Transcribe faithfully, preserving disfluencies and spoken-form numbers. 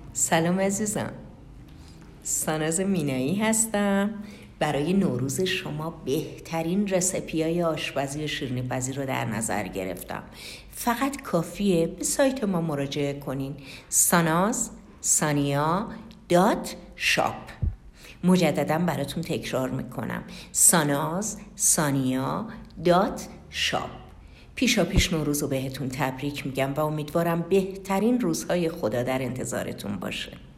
سلام عزیزم، ساناز مینایی هستم. برای نوروز شما بهترین رسیپی‌های آشپزی و شیرینی پزی رو در نظر گرفتم. فقط کافیه به سایت ما مراجعه کنین، ساناز سانیا دات شاپ. مجددا براتون تکرار میکنم، ساناز سانیا دات شاپ. پیشا پیش نوروز رو بهتون تبریک میگم و امیدوارم بهترین روزهای خدا در انتظارتون باشه.